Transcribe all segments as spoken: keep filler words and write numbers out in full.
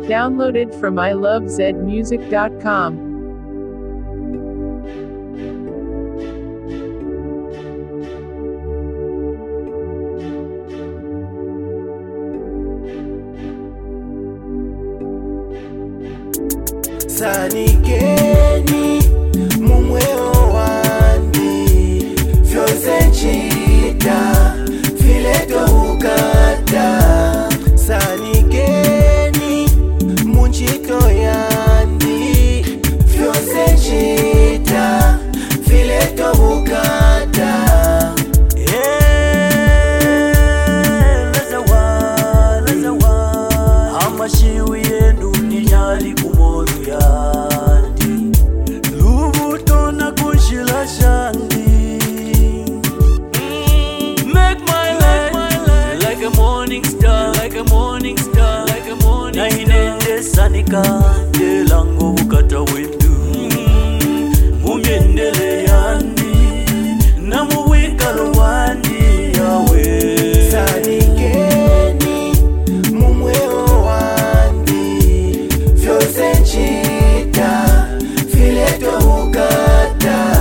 Downloaded from I love zed music dot com. Sanikeni mumweo wandi fyose nchita fileto ukata. Sanikeni munchito yandi fyose nchita fileto ukata. Yeah, lezawa, lezawa amashiwi yendu ninyali kumoru yandi lubuto na kunshila shandi. Make my life like a morning star, like a morning star, like a morning star. Na inende sanika de lango ukata windu mumyendele yandi na muwikalo wandi yawe. Sanikeni mumweo wandi fyose nchita fileto ukata.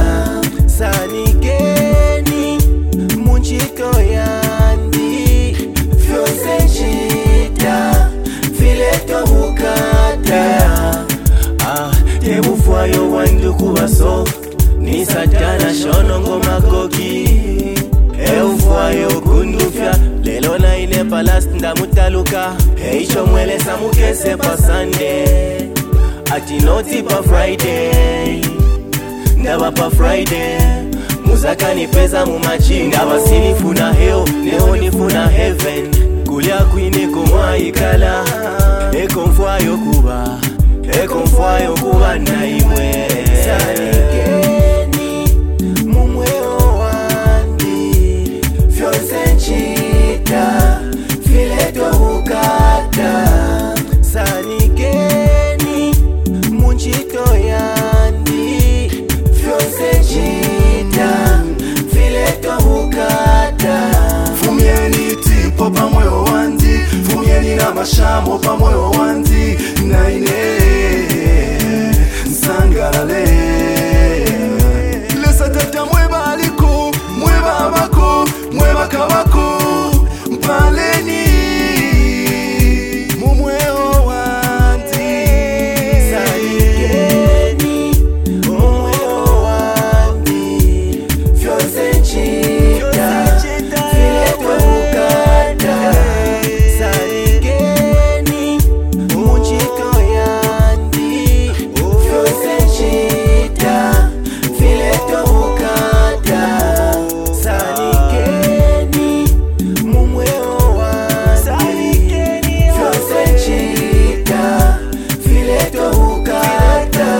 Sanikeni munchito yandi fyose nchita fileto ukata. Ah, tebufwayo wandu kubaso ni satana shono ngoma koki. Eufwayo kundufya lelo na ine palast ndamutaluka. Heicho mwele samukese pa Sunday ati noti pa Friday ndaba pa Friday muzaka ni pesa mumachi ndaba sinifuna heo neho nifuna heaven kulia kwine komwa ikala eko mfwayo kuba eko mfwayo kuba na imwe. Sanikeni mumweo wandi fyose nchita fileto ukata. Sanikeni munchito yandi fyose nchita fileto ukata. Fumieni tipo pa moyo wandi, fumieni na mashamo pa moyo wandi. Naine nsangalale lesa tata mweba aliko mweba abako mweba kabako mpaleni mumweo wandi. Sanikeni mumweo wandi fyose nchita fileto ukata. Sanikeni munchito yandi fyose nchita fileto ukata. Sanikeni mumweo wandi fyose nchita fileto ukata.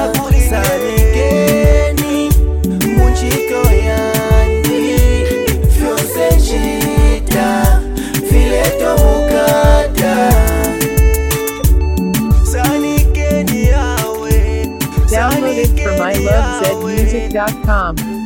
Sanikeni munchito yandi fyose nchita fileto ukata. Sanikeni yawe Downloaded from I love zed music dot com.